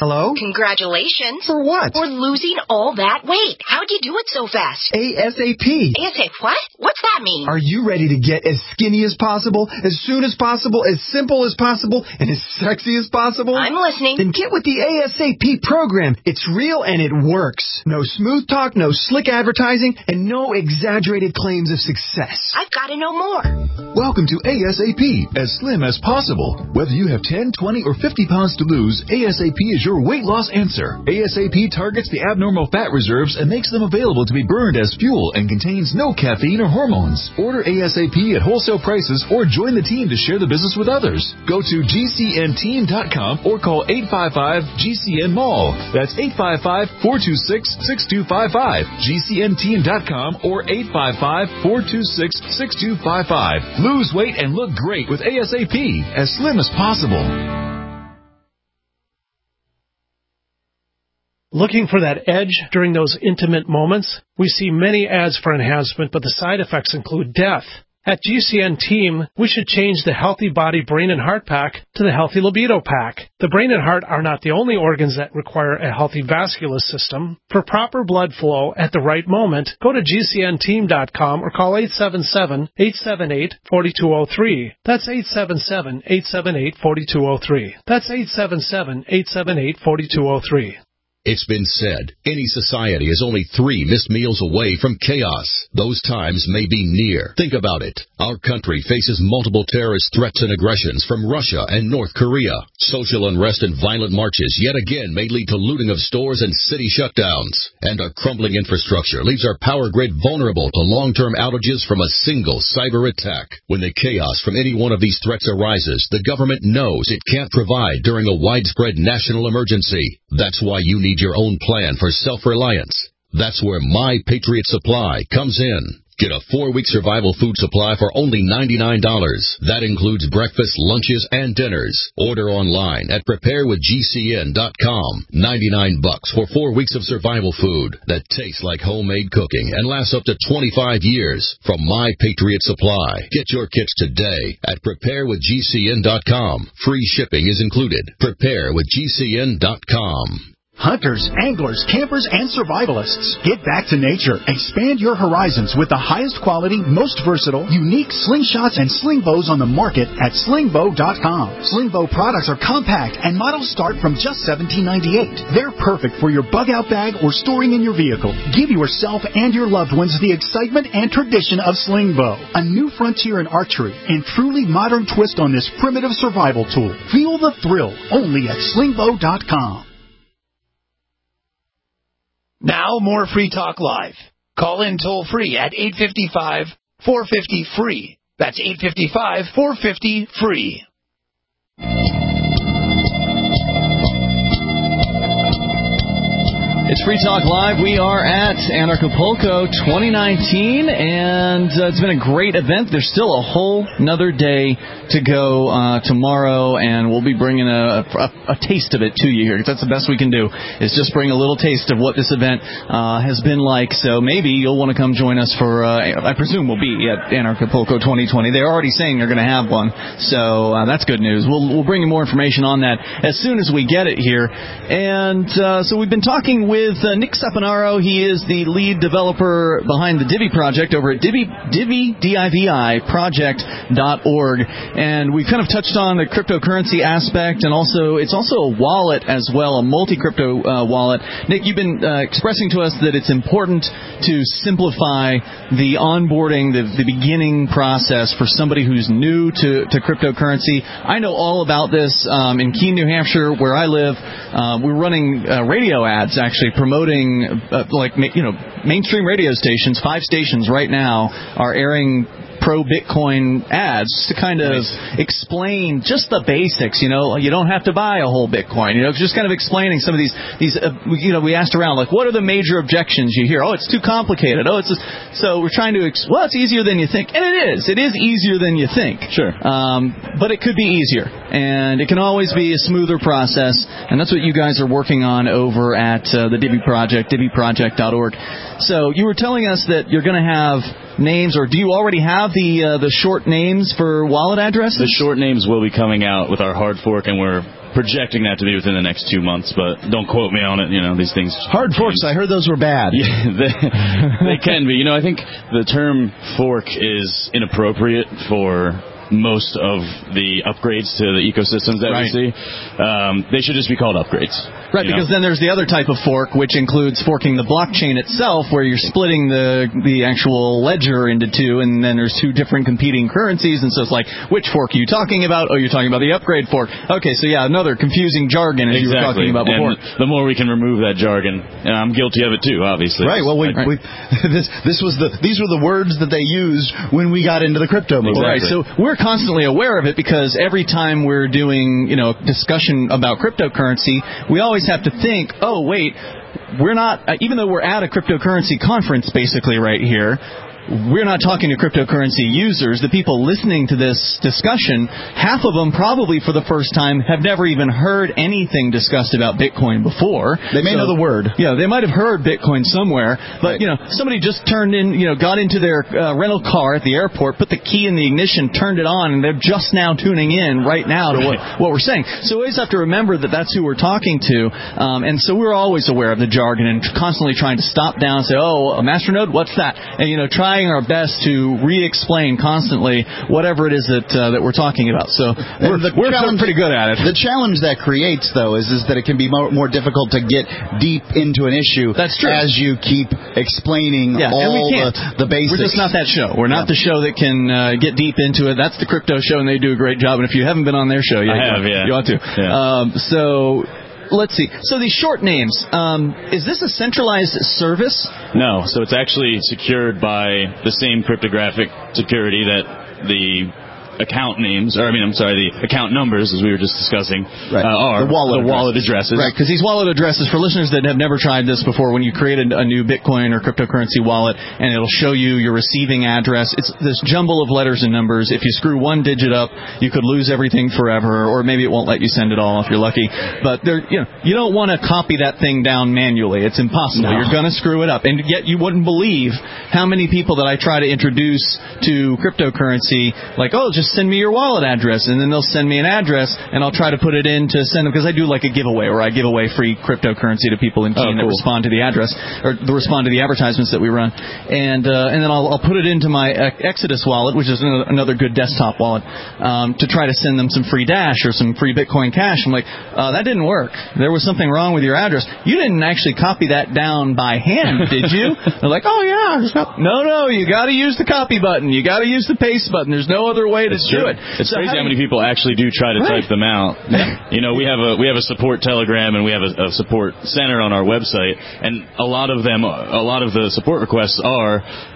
Hello? Congratulations. For what? For losing all that weight. How'd you do it so fast? ASAP. ASAP what? What's that mean? Are you ready to get as skinny as possible, as soon as possible, as simple as possible, and as sexy as possible? I'm listening. Then get with the ASAP program. It's real and it works. No smooth talk, no slick advertising, and no exaggerated claims of success. I've got to know more. Welcome to ASAP, as slim as possible. Whether you have ten, twenty, or fifty pounds to lose, ASAP is your weight loss answer. ASAP targets the abnormal fat reserves and makes them available to be burned as fuel and contains no caffeine or hormones. Order ASAP at wholesale prices or join the team to share the business with others. Go to G C N team dot com or call eight five five G C N Mall. That's eight five five, four two six, six two five five. G C N team dot com or eight five five, four two six, six two five five. Lose weight and look great with ASAP, as slim as possible. Looking for that edge during those intimate moments? We see many ads for enhancement, but the side effects include death. At G C N Team, we should change the Healthy Body, Brain, and Heart Pack to the Healthy Libido Pack. The brain and heart are not the only organs that require a healthy vascular system. For proper blood flow at the right moment, go to G C N team dot com or call eight seven seven, eight seven eight, four two zero three. That's eight seven seven, eight seven eight, four two zero three. That's eight seven seven, eight seven eight, four two zero three. It's been said, any society is only three missed meals away from chaos. Those times may be near. Think about it. Our country faces multiple terrorist threats and aggressions from Russia and North Korea. Social unrest and violent marches yet again may lead to looting of stores and city shutdowns. And our crumbling infrastructure leaves our power grid vulnerable to long-term outages from a single cyber attack. When the chaos from any one of these threats arises, the government knows it can't provide during a widespread national emergency. That's why you need your own plan for self-reliance. That's where My Patriot Supply comes in. Get a four-week survival food supply for only ninety-nine dollars. That includes breakfast, lunches, and dinners. Order online at prepare with G C N dot com. ninety-nine bucks for four weeks of survival food that tastes like homemade cooking and lasts up to twenty-five years from My Patriot Supply. Get your kits today at prepare with G C N dot com. Free shipping is included. prepare with G C N dot com. Hunters, anglers, campers, and survivalists. Get back to nature. Expand your horizons with the highest quality, most versatile, unique slingshots and sling bows on the market at sling bow dot com. Sling bow products are compact and models start from just seventeen ninety-eight. They're perfect for your bug-out bag or storing in your vehicle. Give yourself and your loved ones the excitement and tradition of sling bow. A new frontier in archery and truly modern twist on this primitive survival tool. Feel the thrill only at sling bow dot com. Now more Free Talk Live. Call in toll free at eight five five, four five zero, free. That's eight five five, four five zero, free. It's Free Talk Live. We are at Anarchapulco twenty nineteen, and uh, it's been a great event. There's still a whole another day to go uh, tomorrow, and we'll be bringing a, a, a taste of it to you here. That's the best we can do, is just bring a little taste of what this event uh, has been like. So maybe you'll want to come join us for, uh, I presume we'll be at Anarchapulco twenty twenty. They're already saying they're going to have one, so uh, that's good news. We'll, we'll bring you more information on that as soon as we get it here. And uh, so we've been talking with With uh, Nick Saponaro. He is the lead developer behind the Divi project over at Divi, Divi, D I V I, project dot org. And we've kind of touched on the cryptocurrency aspect, and also it's also a wallet as well, a multi-crypto uh, wallet. Nick, you've been uh, expressing to us that it's important to simplify the onboarding, the, the beginning process for somebody who's new to, to cryptocurrency. I know all about this. Um, in Keene, New Hampshire, where I live, uh, we're running uh, radio ads, actually, promoting, uh, like, you know, mainstream radio stations. Five stations right now are airing pro-Bitcoin ads to kind of nice. explain just the basics. You know, you don't have to buy a whole Bitcoin. You know, just kind of explaining some of these, these. Uh, you know, we asked around, like, what are the major objections you hear? Oh, it's too complicated. Oh, it's just, so we're trying to. Ex- well, it's easier than you think, and it is. It is easier than you think. Sure. Um, but it could be easier, and it can always be a smoother process, and that's what you guys are working on over at uh, the Divi Project, Divi project dot org. So you were telling us that you're going to have names, or do you already have the uh, the short names for wallet addresses? The short names will be coming out with our hard fork, and we're projecting that to be within the next two months, but don't quote me on it. You know, these things. Hard forks. I heard those were bad. Yeah, they, they can be. You know, I think the term fork is inappropriate for most of the upgrades to the ecosystems that right. we see. Um, they should just be called upgrades. Right, because know? Then there's the other type of fork, which includes forking the blockchain itself, where you're splitting the the actual ledger into two, and then there's two different competing currencies, and so it's like, which fork are you talking about? Oh, you're talking about the upgrade fork. Okay, so yeah, another confusing jargon as exactly. you were talking about before. And the more we can remove that jargon, and I'm guilty of it too, obviously. Right, well, we, right. we, this this was the these were the words that they used when we got into the crypto movement. Exactly. Right, so we're constantly aware of it because every time we're doing, you know, discussion about cryptocurrency, we always have to think, oh, wait, we're not, uh, even though we're at a cryptocurrency conference basically right here, we're not talking to cryptocurrency users. The people listening to this discussion, half of them probably for the first time have never even heard anything discussed about Bitcoin before. They may so, know the word. Yeah, they might have heard Bitcoin somewhere, but, you know, somebody just turned in, you know, got into their uh, rental car at the airport, put the key in the ignition, turned it on, and they're just now tuning in right now to what, what we're saying. So we always have to remember that that's who we're talking to, um, and so we're always aware of the jargon and constantly trying to stop down and say, oh, a masternode, what's that? And, you know, try our best to re-explain constantly whatever it is that uh, that we're talking about. So we're, we're pretty good at it. The challenge that creates, though, is, is that it can be more, more difficult to get deep into an issue. That's true. As you keep explaining yeah, all the, the basics. We're just not that show. We're not yeah. the show that can uh, get deep into it. That's the crypto show, and they do a great job. And if you haven't been on their show yet, I have, you, yeah. you ought to. Yeah. Um, so... Let's see. So these short names, um, is this a centralized service? No. So it's actually secured by the same cryptographic security that the account names, or I mean, I'm sorry, the account numbers, as we were just discussing, right. uh, are the wallet, the wallet addresses. Right, because these wallet addresses, for listeners that have never tried this before, when you create a, a new Bitcoin or cryptocurrency wallet, and it'll show you your receiving address, it's this jumble of letters and numbers. If you screw one digit up, you could lose everything forever, or maybe it won't let you send it all if you're lucky. But there, you know, you don't want to copy that thing down manually. It's impossible. No. You're going to screw it up. And yet you wouldn't believe how many people that I try to introduce to cryptocurrency, like, oh, just send me your wallet address, and then they'll send me an address, and I'll try to put it in to send them, because I do like a giveaway where I give away free cryptocurrency to people in Keene oh, cool. that respond to the address, or that respond to the advertisements that we run, and uh, and then I'll, I'll put it into my Exodus wallet, which is another good desktop wallet, um, to try to send them some free Dash or some free Bitcoin Cash. I'm like, uh, that didn't work. There was something wrong with your address. You didn't actually copy that down by hand, did you? They're like, oh yeah, no, no, you got to use the copy button, you got to use the paste button. There's no other way to it's do true. it. It's so crazy how many people actually do try to right. type them out. You know, we have a we have a support telegram and we have a, a support center on our website, and a lot of them, a lot of the support requests are,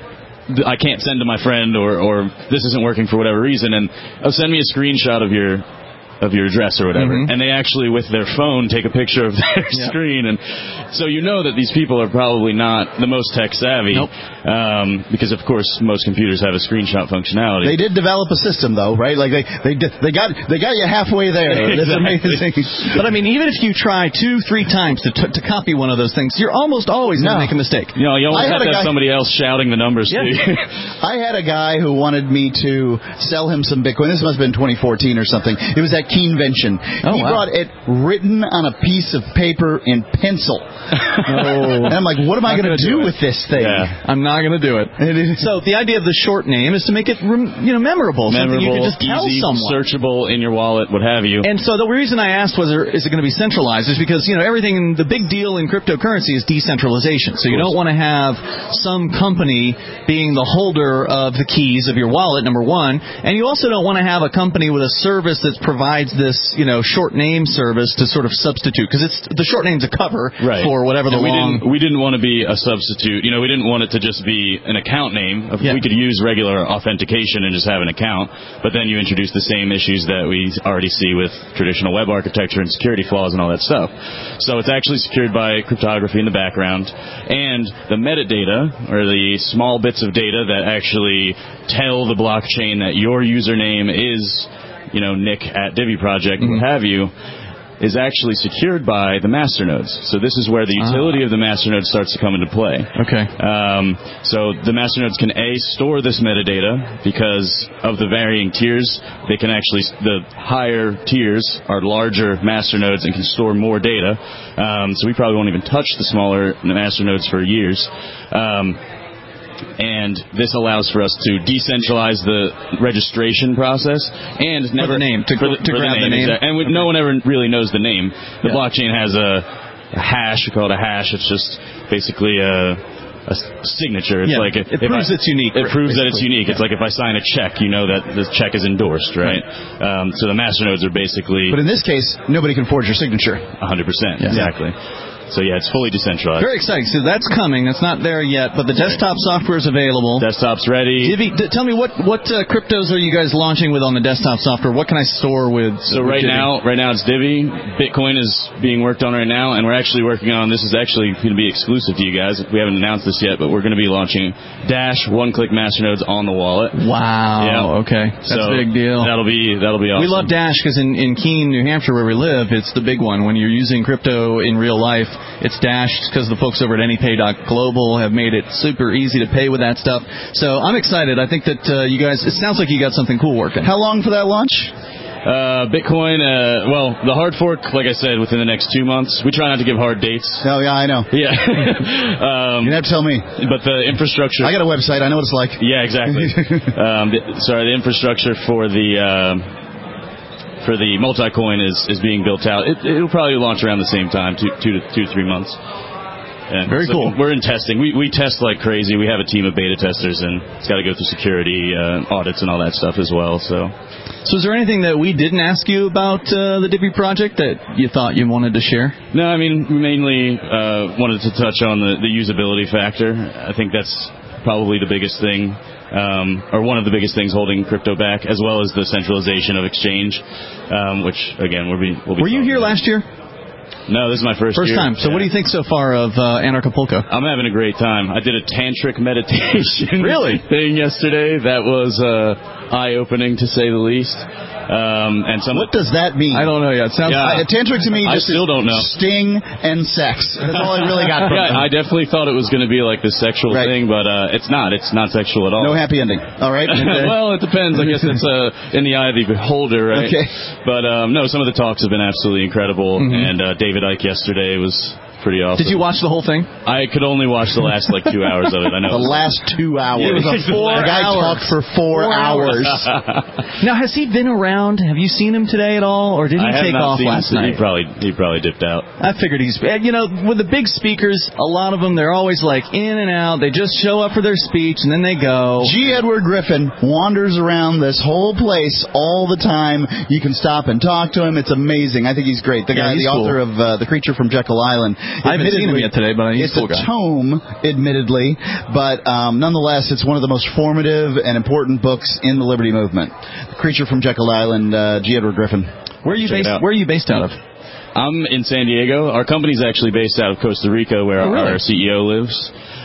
I can't send to my friend, or or this isn't working for whatever reason, and oh, send me a screenshot of your of your address or whatever, mm-hmm. and they actually with their phone take a picture of their yeah. screen, and so you know that these people are probably not the most tech savvy, nope. um, because of course most computers have a screenshot functionality. They did develop a system though, right? Like they they they got they got you halfway there. That's exactly. amazing. But I mean, even if you try two, three times to t- to copy one of those things, you're almost always no. going to make a mistake. You know, you always have to have guy, somebody else shouting the numbers yeah. to you. I had a guy who wanted me to sell him some Bitcoin. This must have been twenty fourteen or something. It was at Keenvention. Oh, he wow. brought it written on a piece of paper in pencil. Oh. And I'm like, what am I going to do with this thing? Yeah. I'm not going to do it. So the idea of the short name is to make it, you know, memorable. Memorable, something you can just tell easy, someone. searchable in your wallet, what have you. And so the reason I asked was, is it going to be centralized, is because, you know, everything, the big deal in cryptocurrency is decentralization. So you don't want to have some company being the holder of the keys of your wallet, number one, and you also don't want to have a company with a service that provides this, you know, short name service to sort of substitute, because it's the short name's a cover right. for whatever the and we long. Didn't, we didn't want to be a substitute. You know, we didn't want it to just be an account name. Yeah. We could use regular authentication and just have an account, but then you introduce the same issues that we already see with traditional web architecture and security flaws and all that stuff. So it's actually secured by cryptography in the background, and the metadata, or the small bits of data that actually tell the blockchain that your username is, you know, Nick at Divi Project, mm-hmm. what have you, is actually secured by the masternodes. So this is where the utility ah. of the masternode starts to come into play. Okay. Um, so the masternodes can A, store this metadata because of the varying tiers. They can actually, the higher tiers are larger masternodes and can store more data. Um, so we probably won't even touch the smaller masternodes for years. Um, And this allows for us to decentralize the registration process and never for the name to, for the, to for grab the name. the name. Exactly. And we, okay. no one ever really knows the name. The yeah. blockchain has a, a hash. We call it a hash. It's just basically a, a signature. It's yeah. like if, it if proves I, it's unique. It proves basically. that it's unique. Yeah. It's like if I sign a check, you know that the check is endorsed, right? right. Um, so the masternodes are basically. But in this case, nobody can forge your signature. one hundred percent. Yeah. Exactly. So, yeah, it's fully decentralized. Very exciting. So that's coming. That's not there yet, but the desktop software is available. Desktop's ready. Divi, d- tell me, what what uh, cryptos are you guys launching with on the desktop software? What can I store with? So with right Divi? now, right now it's Divi. Bitcoin is being worked on right now, and we're actually working on, this is actually going to be exclusive to you guys. We haven't announced this yet, but we're going to be launching Dash one-click masternodes on the wallet. Wow. Yeah. Okay. That's so a big deal. That'll be that'll be awesome. We love Dash because in, in Keene, New Hampshire, where we live, it's the big one. When you're using crypto in real life, it's Dash. Because the folks over at AnyPay dot global have made it super easy to pay with that stuff. So I'm excited. I think that uh, you guys, it sounds like you got something cool working. How long for that launch? Uh, Bitcoin, uh, well, the hard fork, like I said, within the next two months. We try not to give hard dates. Oh, yeah, I know. Yeah. um, you have to tell me. But the infrastructure... I got a website. I know what it's like. Yeah, exactly. um, the, sorry, the infrastructure for the... Uh, for the multi-coin is, is being built out. It, it'll probably launch around the same time, two, two to two, three months. And Very so cool. We're in testing. We we test like crazy. We have a team of beta testers, and it's got to go through security uh, audits and all that stuff as well. So, so is there anything that we didn't ask you about uh, the Divi project that you thought you wanted to share? No, I mean mainly uh, wanted to touch on the, the usability factor. I think that's probably the biggest thing. Um, or one of the biggest things holding crypto back, as well as the centralization of exchange, um, which, again, we'll be... We'll be Were you here about. last year? No, this is my first, first year. time. So yeah. What do you think so far of uh, Anarchapulco? I'm having a great time. I did a tantric meditation really? thing yesterday. That was uh, eye-opening, to say the least. Um, and some what does that mean? I don't know yet. It sounds yeah. uh, tantric to me. I just still don't know. Sting and sex. That's all I really got from yeah, them. I definitely thought it was going to be like this sexual right. thing, but uh, it's not. It's not sexual at all. No happy ending. All right. Well, it depends. I guess it's uh, in the eye of the beholder, right? Okay. But um, no, some of the talks have been absolutely incredible, mm-hmm. and uh, David Icke yesterday was pretty awesome. Did you watch the whole thing? I could only watch the last like two hours of it. I know the last two hours. It was a four the guy hours. talked for four, four hours. Now, has he been around? Have you seen him today at all, or did he I take off last him. night? He probably he probably dipped out. I figured he's. You know, with the big speakers, a lot of them they're always like in and out. They just show up for their speech and then they go. G. Edward Griffin wanders around this whole place all the time. You can stop and talk to him. It's amazing. I think he's great. The yeah, guy, the cool. author of uh, The Creature from Jekyll Island. I haven't seen him yet today, but he's it's a cool guy. It's a tome, admittedly, but um, nonetheless, it's one of the most formative and important books in the Liberty Movement. The Creature from Jekyll Island, uh, G. Edward Griffin. Where are you Check based? Where are you based out of? I'm in San Diego. Our company's actually based out of Costa Rica, where oh, really? our C E O lives.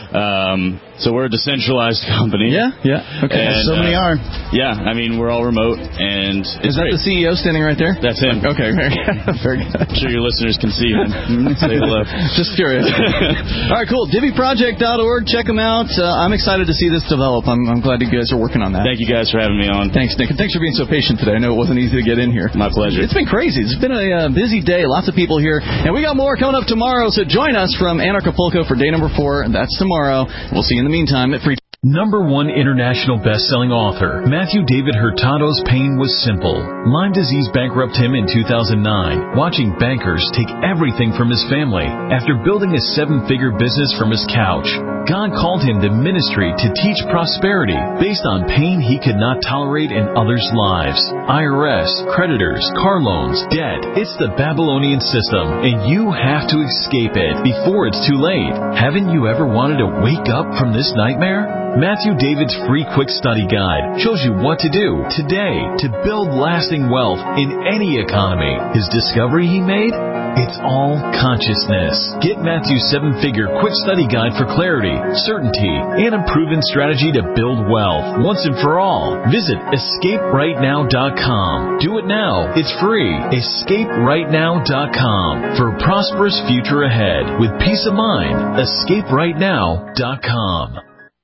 Um, so we're a decentralized company. Yeah, yeah. Okay. And, so many uh, are. Yeah, I mean, we're all remote, and it's Is that great. the C E O standing right there? That's him. Okay, very good. Very good. I'm sure your listeners can see him. Say hello. Just curious. All right, cool. Divi Project dot org. Check them out. Uh, I'm excited to see this develop. I'm, I'm glad you guys are working on that. Thank you guys for having me on. Thanks, Nick. And thanks for being so patient today. I know it wasn't easy to get in here. My pleasure. It's been crazy. It's been a uh, busy day. Lots of people here. And we got more coming up tomorrow, so join us from Anarchapulco for day number four. And that's tomorrow. We'll see you in the meantime at Free. Number one international best-selling author, Matthew David Hurtado's pain was simple. Lyme disease bankrupted him in two thousand nine, watching bankers take everything from his family. After building a seven-figure business from his couch, God called him to ministry to teach prosperity based on pain he could not tolerate in others' lives. I R S, creditors, car loans, debt. It's the Babylonian system, and you have to escape it before it's too late. Haven't you ever wanted to wake up from this nightmare? Matthew David's free quick study guide shows you what to do today to build lasting wealth in any economy. His discovery he made? It's all consciousness. Get Matthew's seven-figure quick study guide for clarity, certainty, and a proven strategy to build wealth once and for all. Visit escape right now dot com. Do it now. It's free. escape right now dot com. For a prosperous future ahead with peace of mind. escape right now dot com.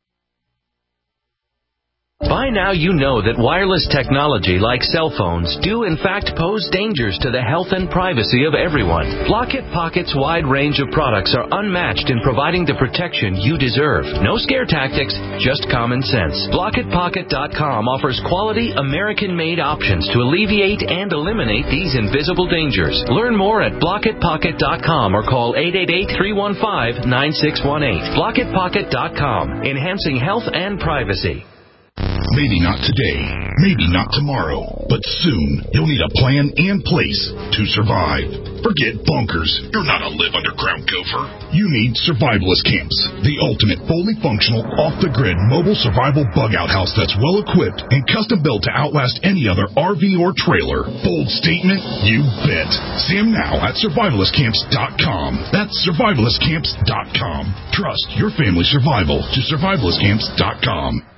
By now you know that wireless technology like cell phones do in fact pose dangers to the health and privacy of everyone. Blockit Pocket's wide range of products are unmatched in providing the protection you deserve. No scare tactics, just common sense. Blockit Pocket dot com offers quality American-made options to alleviate and eliminate these invisible dangers. Learn more at Blockit Pocket dot com or call eight eight eight, three one five, nine six one eight. Blockit Pocket dot com, enhancing health and privacy. Maybe not today, maybe not tomorrow, but soon you'll need a plan and place to survive. Forget bunkers. You're not a live underground gopher. You need survivalist camps, the ultimate fully functional, off-the-grid mobile survival bug-out house that's well-equipped and custom-built to outlast any other R V or trailer. Bold statement? You bet. See them now at survivalist camps dot com. That's survivalist camps dot com. Trust your family's survival to survivalist camps dot com.